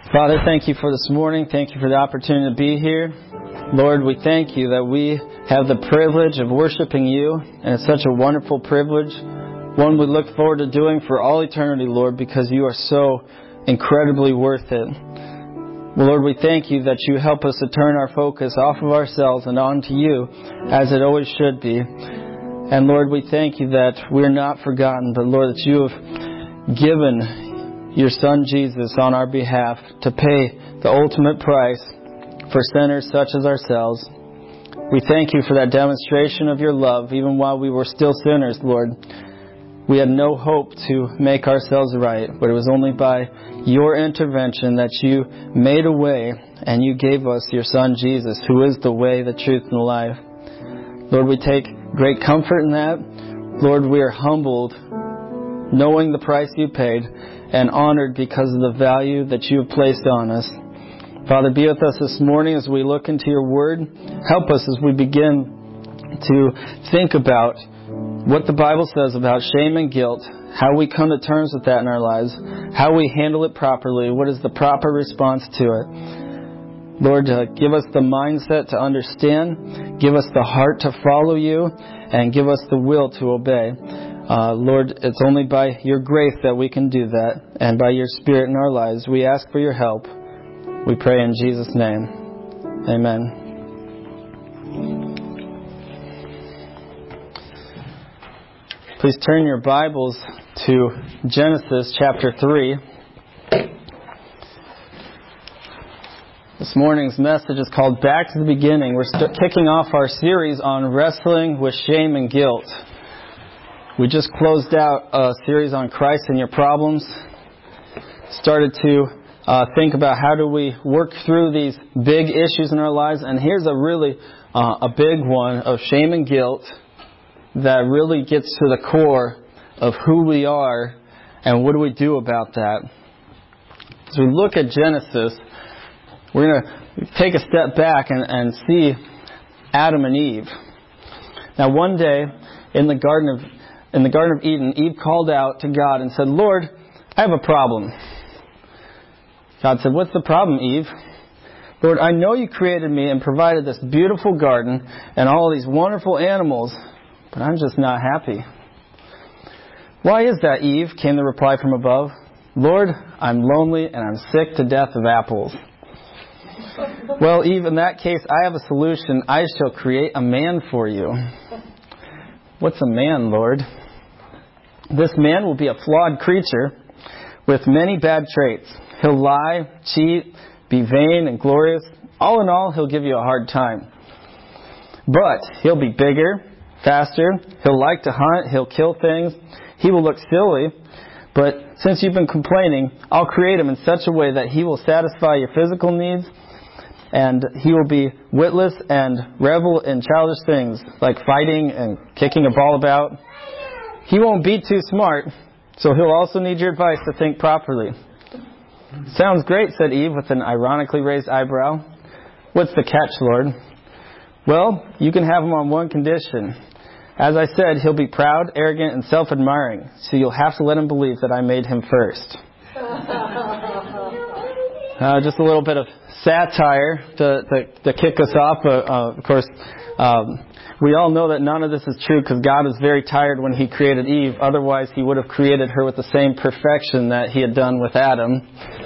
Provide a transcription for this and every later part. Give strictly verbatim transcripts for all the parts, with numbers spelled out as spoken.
Father, thank you for this morning. Thank you for the opportunity to be here. Lord, we thank you that we have the privilege of worshiping you, and it's such a wonderful privilege, one we look forward to doing for all eternity, Lord, because you are so incredibly worth it. Well, Lord, we thank you that you help us to turn our focus off of ourselves and onto you, as it always should be. And Lord, we thank you that we're not forgotten, but Lord, that you have given your Son Jesus on our behalf to pay the ultimate price for sinners such as ourselves. We thank you for that demonstration of your love, even while we were still sinners, Lord. We had no hope to make ourselves right, but it was only by your intervention that you made a way and you gave us your Son Jesus, who is the way, the truth, and the life. Lord, we take great comfort in that. Lord, we are humbled knowing the price you paid and honored because of the value that you have placed on us. Father, be with us this morning as we look into your word. Help us as we begin to think about what the Bible says about shame and guilt, how we come to terms with that in our lives, how we handle it properly, what is the proper response to it. Lord, uh, give us the mindset to understand, give us the heart to follow you, and give us the will to obey. Uh, Lord, it's only by your grace that we can do that, and by your Spirit in our lives. We ask for your help. We pray in Jesus' name. Amen. Please turn your Bibles to Genesis chapter three. This morning's message is called Back to the Beginning. We're st- kicking off our series on wrestling with shame and guilt. We just closed out a series on Christ and your problems. Started to uh, think about how do we work through these big issues in our lives. And here's a really uh, a big one of shame and guilt that really gets to the core of who we are and what do we do about that. As we look at Genesis, we're going to take a step back and, and see Adam and Eve. Now, one day in the Garden of In the Garden of Eden, Eve called out to God and said, Lord, I have a problem. God said, what's the problem, Eve? Lord, I know you created me and provided this beautiful garden and all these wonderful animals, but I'm just not happy. Why is that, Eve? Came the reply from above. Lord, I'm lonely and I'm sick to death of apples. Well, Eve, in that case, I have a solution. I shall create a man for you. What's a man, Lord? This man will be a flawed creature with many bad traits. He'll lie, cheat, be vain and glorious. All in all, he'll give you a hard time. But he'll be bigger, faster. He'll like to hunt. He'll kill things. He will look silly. But since you've been complaining, I'll create him in such a way that he will satisfy your physical needs, and he will be witless and revel in childish things like fighting and kicking a ball about. He won't be too smart, so he'll also need your advice to think properly. Sounds great, said Eve with an ironically raised eyebrow. What's the catch, Lord? Well, you can have him on one condition. As I said, he'll be proud, arrogant, and self-admiring, so you'll have to let him believe that I made him first. Uh, just a little bit of satire to, to, to kick us off. Uh, uh, of course, um, we all know that none of this is true because God was very tired when He created Eve. Otherwise, He would have created her with the same perfection that He had done with Adam.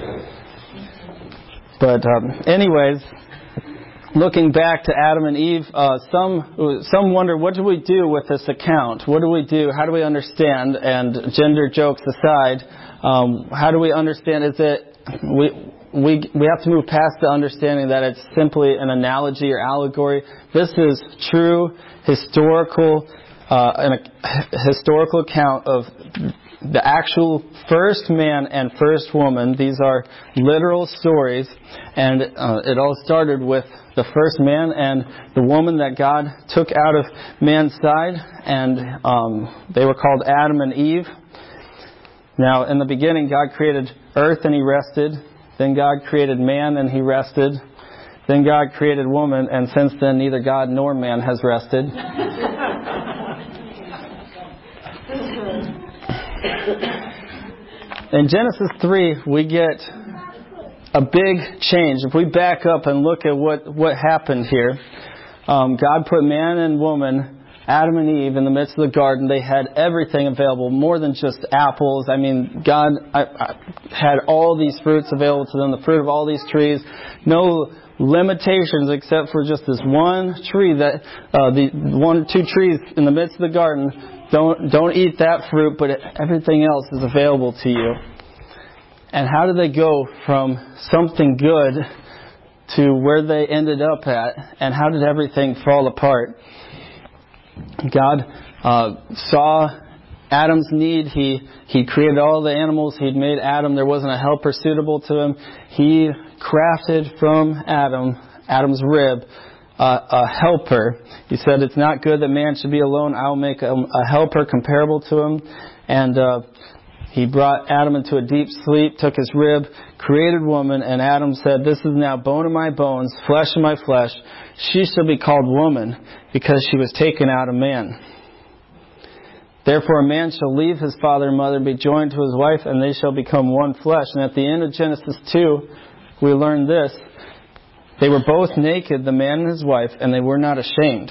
But um, anyways, looking back to Adam and Eve, uh, some some wonder, what do we do with this account? What do we do? How do we understand? And gender jokes aside, um, how do we understand? Is it we? We we have to move past the understanding that it's simply an analogy or allegory. This is true historical, uh, an, a historical account of the actual first man and first woman. These are literal stories, and uh, it all started with the first man and the woman that God took out of man's side, and um, they were called Adam and Eve. Now, in the beginning, God created earth and He rested. Then God created man and He rested. Then God created woman, and since then neither God nor man has rested. In Genesis three, we get a big change. If we back up and look at what, what happened here, um, God put man and woman, Adam and Eve, in the midst of the garden. They had everything available, more than just apples. I mean, God I, I had all these fruits available to them, the fruit of all these trees. No limitations except for just this one tree, that uh, the one, two trees in the midst of the garden. Don't don't eat that fruit, but everything else is available to you. And how did they go from something good to where they ended up at? And how did everything fall apart? God uh, saw Adam's need. He he created all the animals. He'd made Adam. There wasn't a helper suitable to him. He crafted from Adam, Adam's rib, uh, a helper. He said, "It's not good that man should be alone. I'll make a, a helper comparable to him." And uh, he brought Adam into a deep sleep, took his rib, created woman, and Adam said, "This is now bone of my bones, flesh of my flesh. She shall be called woman, because she was taken out of man. Therefore a man shall leave his father and mother and be joined to his wife, and they shall become one flesh." And at the end of Genesis two, we learn this. They were both naked, the man and his wife, and they were not ashamed.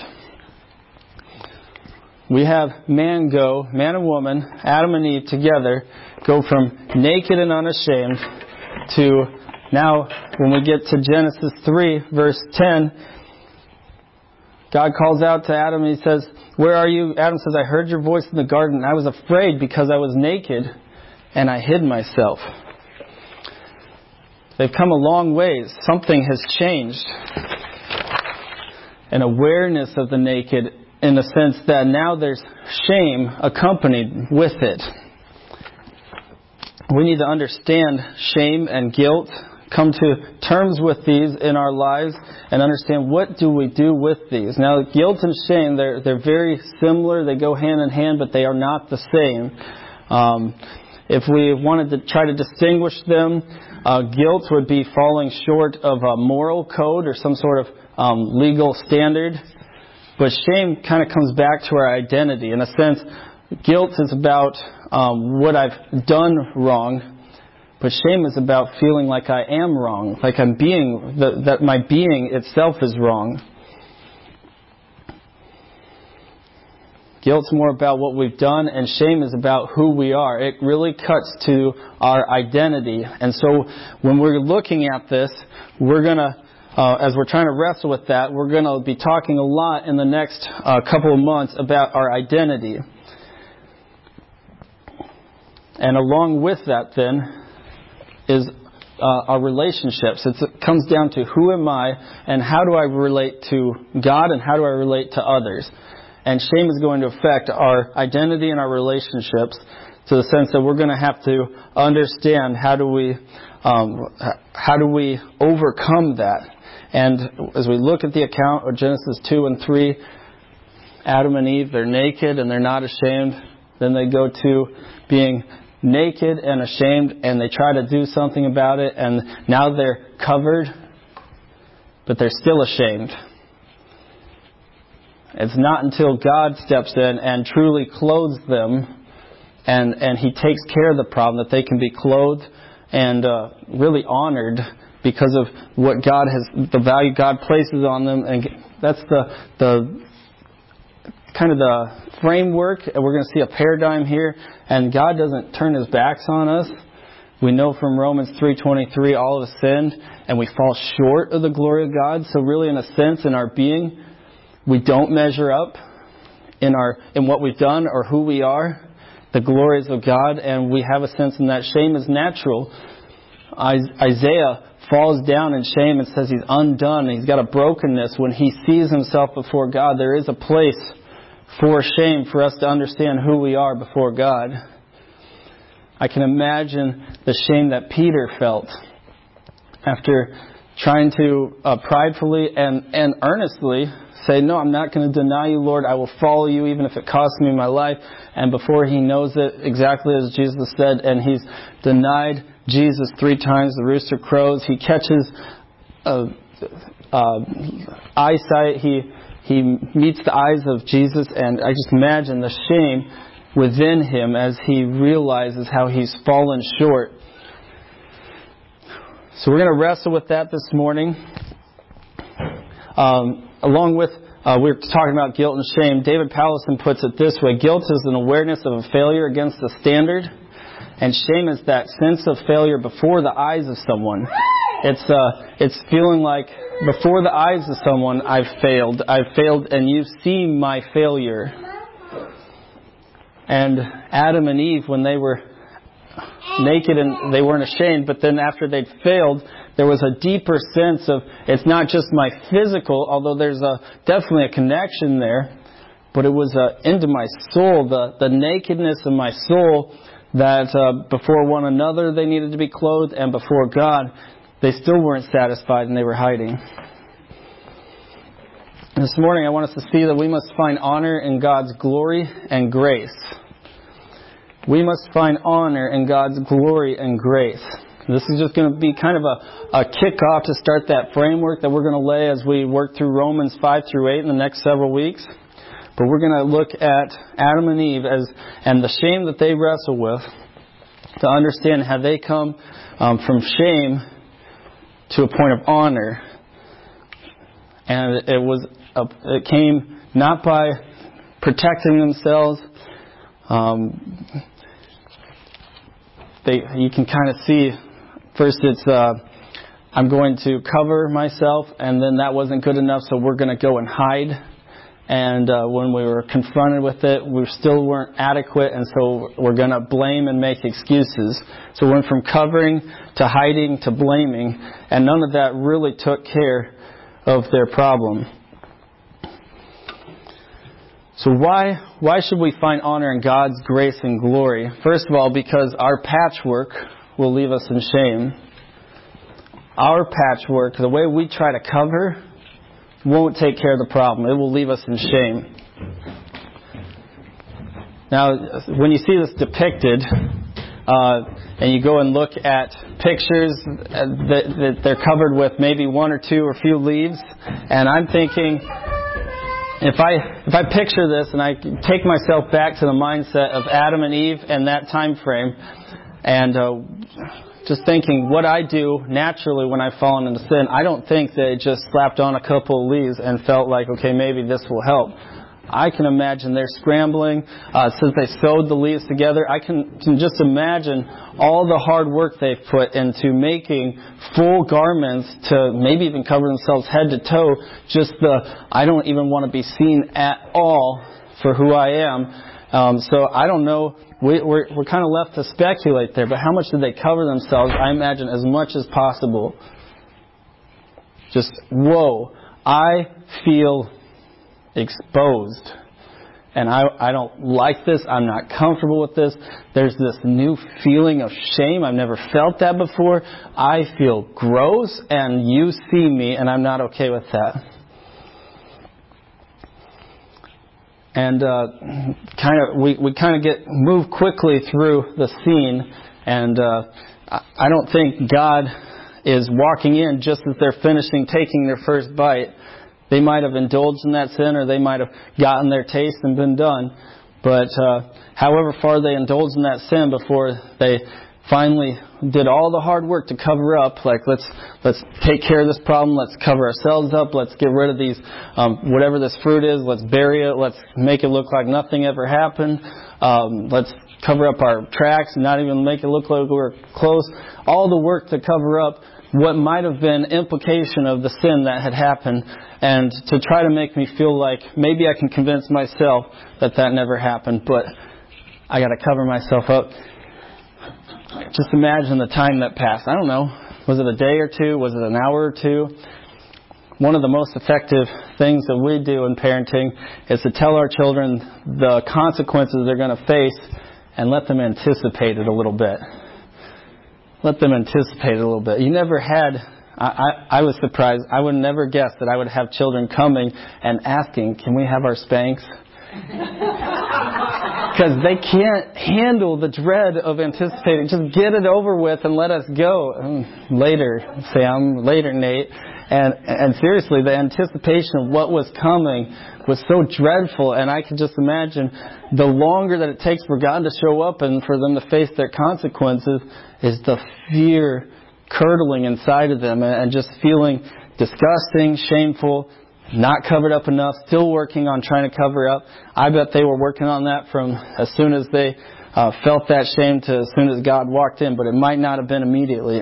We have man go, man and woman, Adam and Eve together, go from naked and unashamed to now, when we get to Genesis three, verse ten, God calls out to Adam and He says, "Where are you?" Adam says, "I heard your voice in the garden, and I was afraid because I was naked, and I hid myself." They've come a long ways. Something has changed. An awareness of the naked, in the sense that now there's shame accompanied with it. We need to understand shame and guilt, come to terms with these in our lives, and understand what do we do with these. Now, guilt and shame, they're they're very similar. They go hand in hand, but they are not the same. Um, if we wanted to try to distinguish them, uh, guilt would be falling short of a moral code or some sort of um, legal standard. But shame kind of comes back to our identity. In a sense, guilt is about um, what I've done wrong, but shame is about feeling like I am wrong, like I'm being, that, that my being itself is wrong. Guilt's more about what we've done, and shame is about who we are. It really cuts to our identity. And so when we're looking at this, we're going to Uh, as we're trying to wrestle with that, we're going to be talking a lot in the next uh, couple of months about our identity. And along with that, then, is uh, our relationships. It's, it comes down to who am I, and how do I relate to God, and how do I relate to others. And shame is going to affect our identity and our relationships, to the sense that we're going to have to understand how do we um, how do we overcome that. And as we look at the account of Genesis two and three, Adam and Eve, they're naked and they're not ashamed. Then they go to being naked and ashamed, and they try to do something about it, and now they're covered, but they're still ashamed. It's not until God steps in and truly clothes them, and, and He takes care of the problem, that they can be clothed and uh, really honored because of what God has, the value God places on them. And that's the the kind of the framework. And we're going to see a paradigm here. And God doesn't turn His backs on us. We know from Romans three twenty-three, all of us sinned and we fall short of the glory of God. So really, in a sense, in our being, we don't measure up in our in what we've done or who we are, the glories of God. And we have a sense in that shame is natural. Isaiah falls down in shame and says he's undone. He's got a brokenness. When he sees himself before God, there is a place for shame for us to understand who we are before God. I can imagine the shame that Peter felt after trying to uh, pridefully and, and earnestly say, "No, I'm not going to deny you, Lord. I will follow you even if it costs me my life." And before he knows it, exactly as Jesus said, and he's denied Jesus three times, the rooster crows. He catches uh, uh, eyesight. He he meets the eyes of Jesus, and I just imagine the shame within him as he realizes how he's fallen short. So we're going to wrestle with that this morning. Um, along with, uh, we we're talking about guilt and shame. David Powlison puts it this way. Guilt is an awareness of a failure against the standard. And shame is that sense of failure before the eyes of someone. It's uh, it's feeling like before the eyes of someone, I've failed. I've failed and you see my failure. And Adam and Eve, when they were naked and they weren't ashamed, but then after they'd failed, there was a deeper sense of, it's not just my physical, although there's a definitely a connection there, but it was uh, into my soul, the, the nakedness of my soul, that uh, before one another they needed to be clothed, and before God they still weren't satisfied and they were hiding. This morning I want us to see that we must find honor in God's glory and grace. We must find honor in God's glory and grace. This is just going to be kind of a, a kickoff to start that framework that we're going to lay as we work through Romans five through eight in the next several weeks. But we're going to look at Adam and Eve as and the shame that they wrestle with to understand how they come um, from shame to a point of honor. And it was a, it came not by protecting themselves. Um, they you can kind of see first it's uh, I'm going to cover myself, and then that wasn't good enough, so we're going to go and hide. And uh, when we were confronted with it, we still weren't adequate, and so we're going to blame and make excuses. So we went from covering to hiding to blaming, and none of that really took care of their problem. So why why should we find honor in God's grace and glory? First of all, because our patchwork will leave us in shame. Our patchwork, the way we try to cover, won't take care of the problem. It will leave us in shame. Now, when you see this depicted, uh, and you go and look at pictures that, that they're covered with maybe one or two or few leaves, and I'm thinking, if I if I picture this and I take myself back to the mindset of Adam and Eve and that time frame, and uh, just thinking what I do naturally when I've fallen into sin, I don't think they just slapped on a couple of leaves and felt like, okay, maybe this will help. I can imagine they're scrambling. Uh, since they sewed the leaves together, I can, can just imagine all the hard work they've put into making full garments to maybe even cover themselves head to toe. Just the, I don't even want to be seen at all for who I am. Um, so I don't know. We, we're, we're kind of left to speculate there. But how much did they cover themselves? I imagine as much as possible. Just, whoa, I feel exposed. And I, I don't like this. I'm not comfortable with this. There's this new feeling of shame. I've never felt that before. I feel gross, and you see me, and I'm not okay with that. And uh, kind of, we, we kind of get move quickly through the scene, and uh, I don't think God is walking in just as they're finishing taking their first bite. They might have indulged in that sin, or they might have gotten their taste and been done. But uh, however far they indulged in that sin before they finally did all the hard work to cover up, like let's let's take care of this problem, let's cover ourselves up, let's get rid of these, um, whatever this fruit is, let's bury it, let's make it look like nothing ever happened, um, let's cover up our tracks and not even make it look like we're close. All the work to cover up what might have been implication of the sin that had happened, and to try to make me feel like maybe I can convince myself that that never happened, but I got to cover myself up. Just imagine the time that passed. I don't know. Was it a day or two? Was it an hour or two? One of the most effective things that we do in parenting is to tell our children the consequences they're going to face and let them anticipate it a little bit. Let them anticipate it a little bit. You never had, I, I, I was surprised, I would never guess that I would have children coming and asking, can we have our Spanx? Because they can't handle the dread of anticipating. Just get it over with and let us go. Later, Sam. Later, Nate. And and seriously, the anticipation of what was coming was so dreadful. And I could just imagine the longer that it takes for God to show up and for them to face their consequences is the fear curdling inside of them and just feeling disgusting, shameful, not covered up enough, still working on trying to cover up. I bet they were working on that from as soon as they uh, felt that shame to as soon as God walked in, but it might not have been immediately.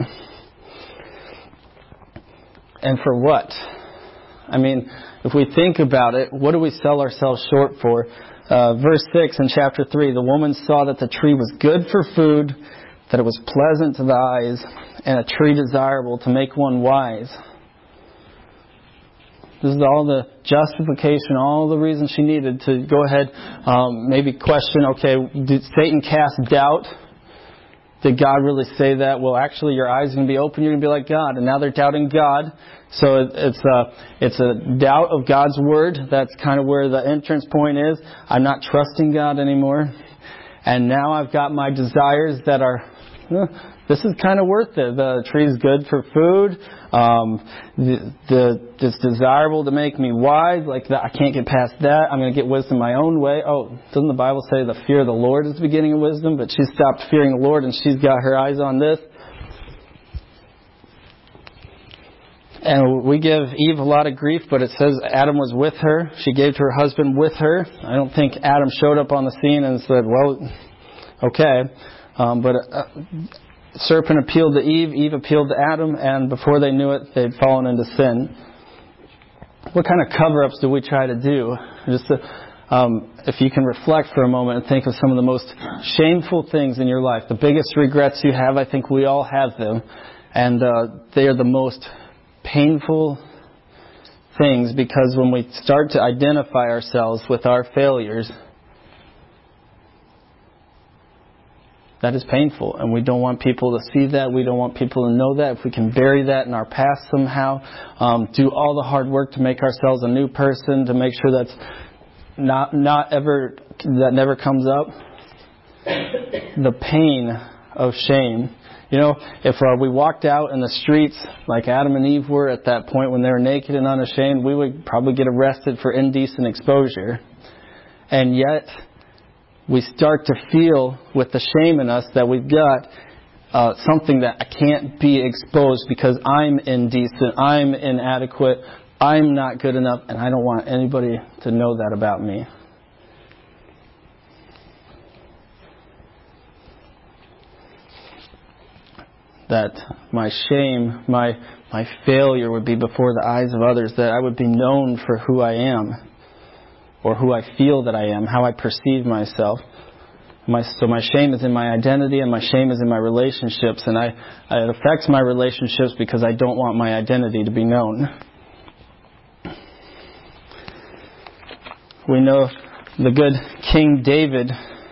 And for what? I mean, if we think about it, what do we sell ourselves short for? Uh, verse six in chapter three, the woman saw that the tree was good for food, that it was pleasant to the eyes, and a tree desirable to make one wise. This is all the justification, all the reasons she needed to go ahead, um, maybe question, okay, did Satan cast doubt? Did God really say that? Well, actually, your eyes are going to be open, you're going to be like God. And now they're doubting God. So it's a, it's a doubt of God's Word. That's kind of where the entrance point is. I'm not trusting God anymore. And now I've got my desires that are, eh, this is kind of worth it. The tree's good for food. Um, the, the, it's desirable to make me wise. Like that, I can't get past that. I'm going to get wisdom my own way. Oh, doesn't the Bible say the fear of the Lord is the beginning of wisdom? But she stopped fearing the Lord and she's got her eyes on this. And we give Eve a lot of grief, but it says Adam was with her. She gave to her husband with her. I don't think Adam showed up on the scene and said, well, okay. Um, but uh, serpent appealed to Eve, Eve appealed to Adam, and before they knew it, they'd fallen into sin. What kind of cover-ups do we try to do? Just to, um, if you can reflect for a moment and think of some of the most shameful things in your life, the biggest regrets you have, I think we all have them, and uh, they are the most painful things, because when we start to identify ourselves with our failures, that is painful, and we don't want people to see that. We don't want people to know that. If we can bury that in our past somehow, um, do all the hard work to make ourselves a new person, to make sure that's not not ever that never comes up. The pain of shame. You know, if uh, we walked out in the streets like Adam and Eve were at that point when they were naked and unashamed, we would probably get arrested for indecent exposure. And yet, we start to feel with the shame in us that we've got uh, something that I can't be exposed because I'm indecent, I'm inadequate, I'm not good enough, and I don't want anybody to know that about me. That my shame, my my failure would be before the eyes of others, that I would be known for who I am, or who I feel that I am, how I perceive myself. My, so my shame is in my identity, and my shame is in my relationships, and I, it affects my relationships because I don't want my identity to be known. We know the good King David,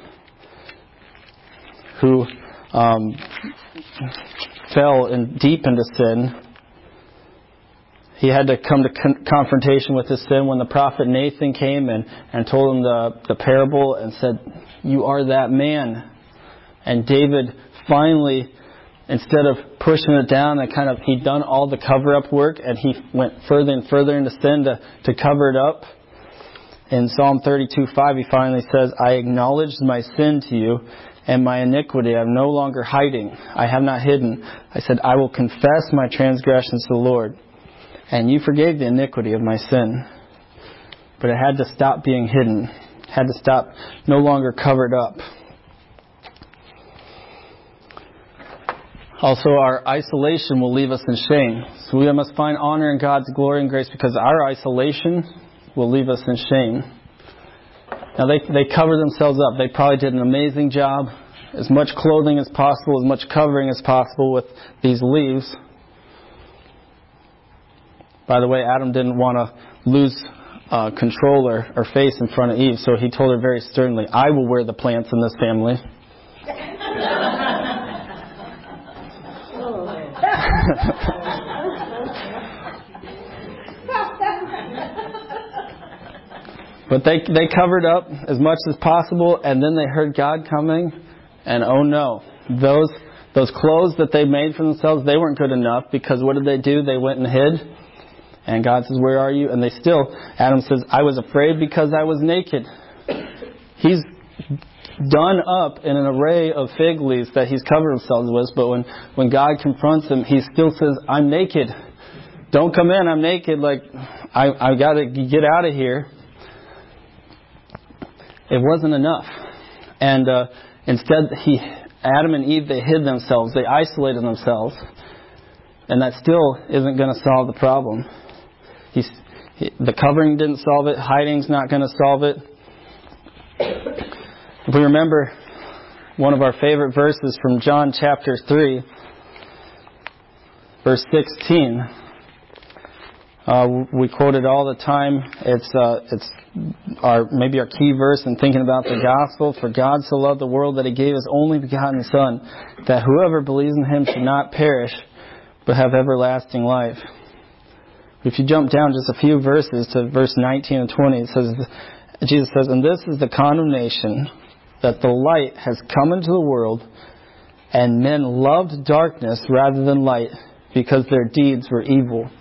who um, fell in deep into sin. He had to come to con- confrontation with his sin when the prophet Nathan came and, and told him the, the parable and said, you are that man. And David finally, instead of pushing it down, and kind of he'd done all the cover-up work, and he went further and further into sin to, to cover it up. In Psalm thirty-two five, he finally says, I acknowledged my sin to you, and my iniquity I am no longer hiding. I have not hidden. I said, I will confess my transgressions to the Lord. And you forgave the iniquity of my sin. But it had to stop being hidden. It had to stop no longer covered up. Also, our isolation will leave us in shame. So we must find honor in God's glory and grace, because our isolation will leave us in shame. Now, they, they covered themselves up. They probably did an amazing job. As much clothing as possible, as much covering as possible with these leaves. By the way, Adam didn't want to lose uh, control or, or face in front of Eve, so he told her very sternly, I will wear the plants in this family. But they they covered up as much as possible, and then they heard God coming, and oh no, those those clothes that they made for themselves, they weren't good enough, because what did they do? They went and hid. And God says, where are you? And they still, Adam says, I was afraid because I was naked. He's done up in an array of fig leaves that he's covered himself with, but when, when God confronts him, he still says, I'm naked. Don't come in, I'm naked. Like, I, I got to get out of here. It wasn't enough. And uh, instead, he, Adam and Eve, they hid themselves. They isolated themselves. And that still isn't going to solve the problem. He's, he, the covering didn't solve it. Hiding's not going to solve it. If we remember one of our favorite verses from John chapter three, verse sixteen, uh, we quote it all the time. It's uh, it's our maybe our key verse in thinking about the gospel. For God so loved the world that He gave His only begotten Son, that whoever believes in Him should not perish, but have everlasting life. If you jump down just a few verses to verse nineteen and twenty, it says, Jesus says, and this is the condemnation, that the light has come into the world, and men loved darkness rather than light, because their deeds were evil.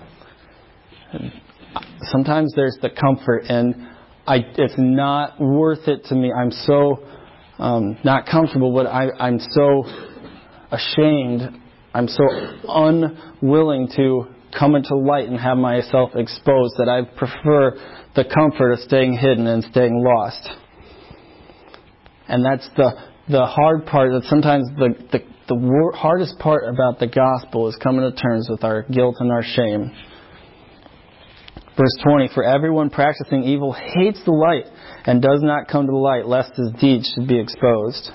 Sometimes there's the comfort, and I, it's not worth it to me. I'm so um, not comfortable, but I, I'm so ashamed. I'm so unwilling to come into light and have myself exposed that I prefer the comfort of staying hidden and staying lost. And that's the the hard part. That sometimes the the, the wor- hardest part about the gospel is coming to terms with our guilt and our shame. Verse twenty, for everyone practicing evil hates the light and does not come to the light, lest his deeds should be exposed.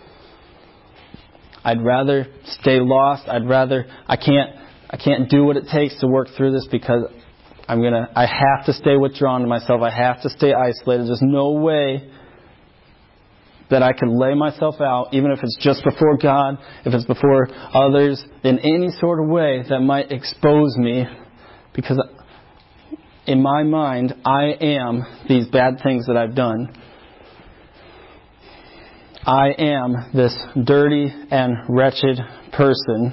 I'd rather stay lost. I'd rather I can't I can't do what it takes to work through this because I'm gonna I have to stay withdrawn to myself. I have to stay isolated. There's no way that I can lay myself out, even if it's just before God, if it's before others, in any sort of way that might expose me, because in my mind, I am these bad things that I've done. I am this dirty and wretched person.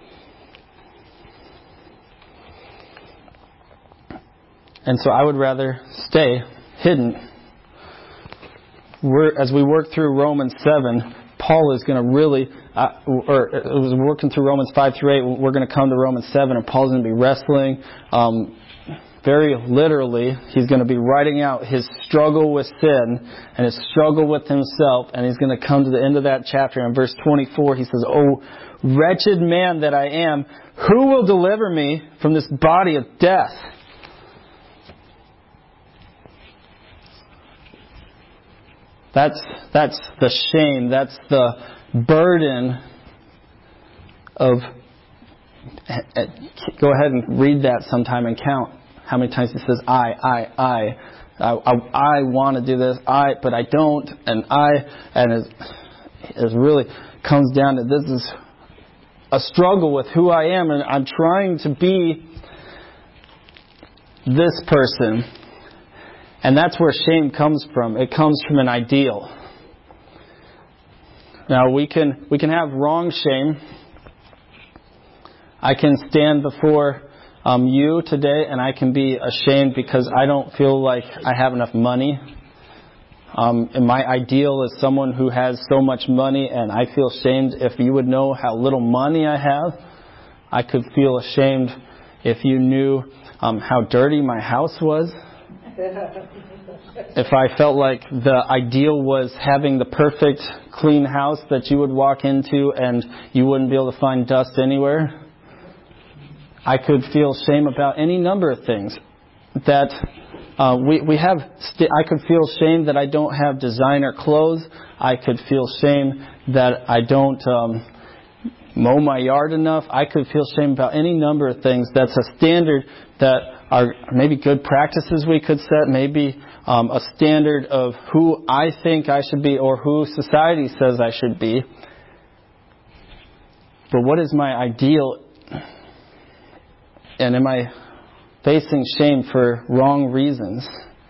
And so I would rather stay hidden. We're, as we work through Romans seven, Paul is going to really, uh, or as we're working through Romans five through eight, we're going to come to Romans seven, and Paul's going to be wrestling. Um, very literally, he's going to be writing out his struggle with sin and his struggle with himself, and he's going to come to the end of that chapter. In verse twenty-four, he says, "Oh, wretched man that I am, who will deliver me from this body of death?" That's that's the shame. That's the burden of. Go ahead and read that sometime and count how many times he says, "I, I, I, I, I, I want to do this, I, but I don't," and I, and it, it really comes down to this is a struggle with who I am, and I'm trying to be this person. And that's where shame comes from. It comes from an ideal. Now we can we can have wrong shame. I can stand before um, you today and I can be ashamed because I don't feel like I have enough money. Um, and my ideal is someone who has so much money, and I feel ashamed if you would know how little money I have. I could feel ashamed if you knew um, how dirty my house was. If I felt like the ideal was having the perfect clean house that you would walk into and you wouldn't be able to find dust anywhere, I could feel shame about any number of things. That uh, we we have. St- I could feel shame that I don't have designer clothes. I could feel shame that I don't um, mow my yard enough. I could feel shame about any number of things. That's a standard that are maybe good practices we could set, maybe um, a standard of who I think I should be or who society says I should be. But what is my ideal? And am I facing shame for wrong reasons?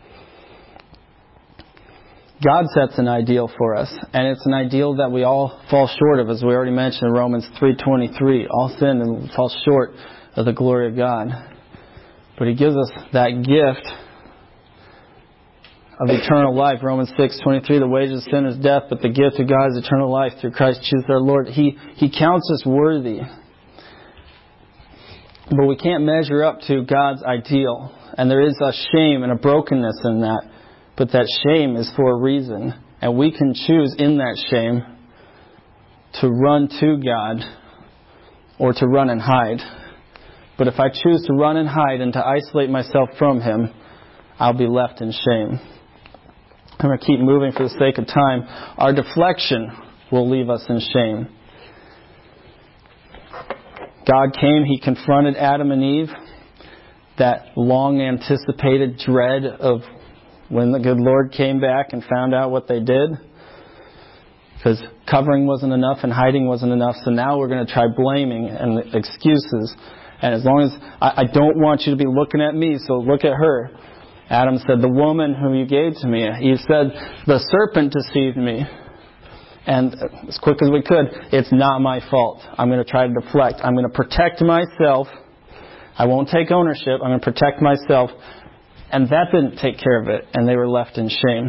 God sets an ideal for us, and it's an ideal that we all fall short of, as we already mentioned in Romans three twenty-three. All sin and fall short of the glory of God. But He gives us that gift of eternal life. Romans six twenty-three, the wages of sin is death, but the gift of God is eternal life through Christ Jesus our Lord. He, he counts us worthy. But we can't measure up to God's ideal. And there is a shame and a brokenness in that. But that shame is for a reason. And we can choose in that shame to run to God or to run and hide. But if I choose to run and hide and to isolate myself from Him, I'll be left in shame. I'm going to keep moving for the sake of time. Our deflection will leave us in shame. God came, He confronted Adam and Eve. That long anticipated dread of when the good Lord came back and found out what they did. Because covering wasn't enough and hiding wasn't enough. So now we're going to try blaming and excuses. And as long as I, I don't want you to be looking at me, so look at her. Adam said, the woman whom you gave to me. Eve said, the serpent deceived me. And as quick as we could, it's not my fault. I'm going to try to deflect. I'm going to protect myself. I won't take ownership. I'm going to protect myself. And that didn't take care of it. And they were left in shame.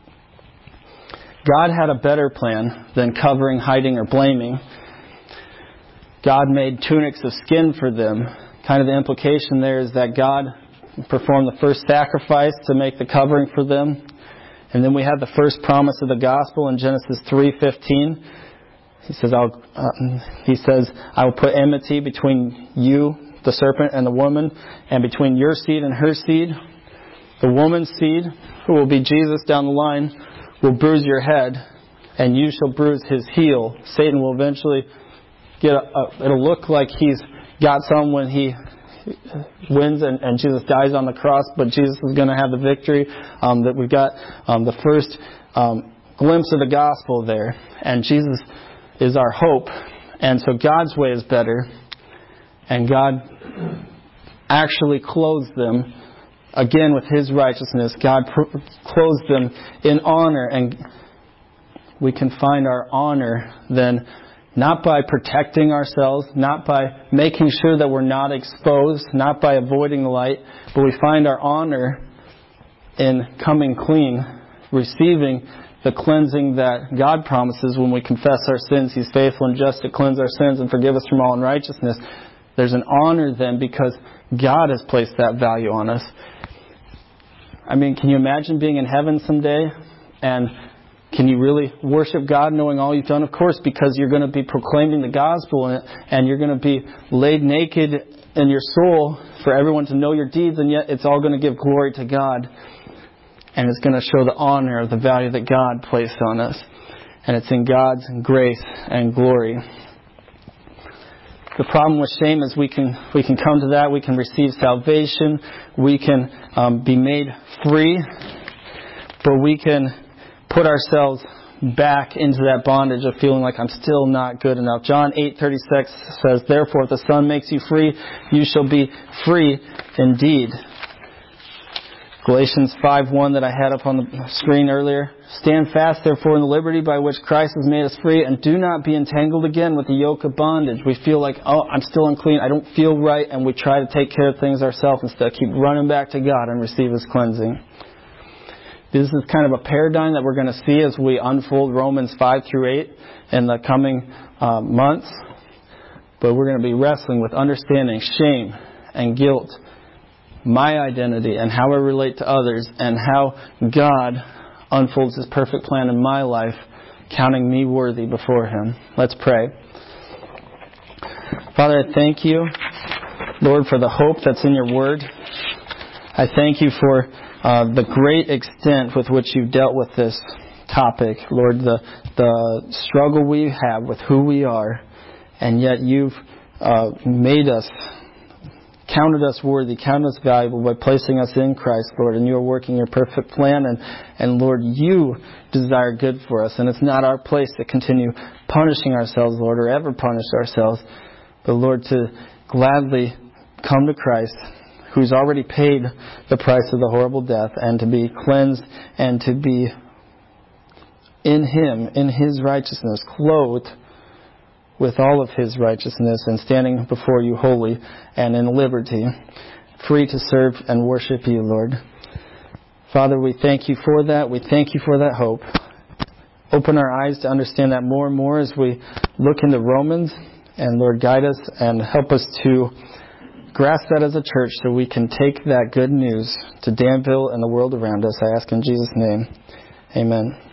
God had a better plan than covering, hiding, or blaming. God made tunics of skin for them. Kind of the implication there is that God performed the first sacrifice to make the covering for them. And then we have the first promise of the gospel in Genesis three fifteen. He says, I'll, uh, he says, I will put enmity between you, the serpent, and the woman, and between your seed and her seed. The woman's seed, who will be Jesus down the line, will bruise your head, and you shall bruise his heel. Satan will eventually get a, a it'll look like he's got some when he wins and, and Jesus dies on the cross, but Jesus is going to have the victory. Um, that we've got um, the first um, glimpse of the gospel there, and Jesus is our hope. And so God's way is better, and God actually clothes them again with His righteousness. God pr- clothes them in honor, and we can find our honor then not by protecting ourselves, not by making sure that we're not exposed, not by avoiding the light, but we find our honor in coming clean, receiving the cleansing that God promises when we confess our sins. He's faithful and just to cleanse our sins and forgive us from all unrighteousness. There's an honor then because God has placed that value on us. I mean, can you imagine being in heaven someday and can you really worship God knowing all you've done? Of course, because you're going to be proclaiming the gospel and, and you're going to be laid naked in your soul for everyone to know your deeds, and yet it's all going to give glory to God. And it's going to show the honor of the value that God placed on us. And it's in God's grace and glory. The problem with shame is we can we can come to that. We can receive salvation. We can um, be made free. But we can put ourselves back into that bondage of feeling like I'm still not good enough. John eight thirty-six says, therefore, if the Son makes you free, you shall be free indeed. Galatians five one that I had up on the screen earlier. Stand fast, therefore, in the liberty by which Christ has made us free, and do not be entangled again with the yoke of bondage. We feel like, oh, I'm still unclean, I don't feel right, and we try to take care of things ourselves instead of keep running back to God and receive His cleansing. This is kind of a paradigm that we're going to see as we unfold Romans five through eight in the coming uh, months. But we're going to be wrestling with understanding shame and guilt, my identity and how I relate to others, and how God unfolds His perfect plan in my life, counting me worthy before Him. Let's pray. Father, I thank You, Lord, for the hope that's in Your Word. I thank You for uh, the great extent with which You've dealt with this topic. Lord, the, the struggle we have with who we are, and yet You've uh, made us, counted us worthy, counted us valuable by placing us in Christ, Lord, and You are working Your perfect plan, and, and Lord, You desire good for us, and it's not our place to continue punishing ourselves, Lord, or ever punish ourselves, but Lord, to gladly come to Christ, who's already paid the price of the horrible death, and to be cleansed and to be in Him, in His righteousness, clothed with all of His righteousness, and standing before You holy and in liberty, free to serve and worship You, Lord. Father, we thank you for that. We thank you for that hope. Open our eyes to understand that more and more as we look into Romans. And Lord, guide us and help us to grasp that as a church so we can take that good news to Danville and the world around us. I ask in Jesus' name. Amen.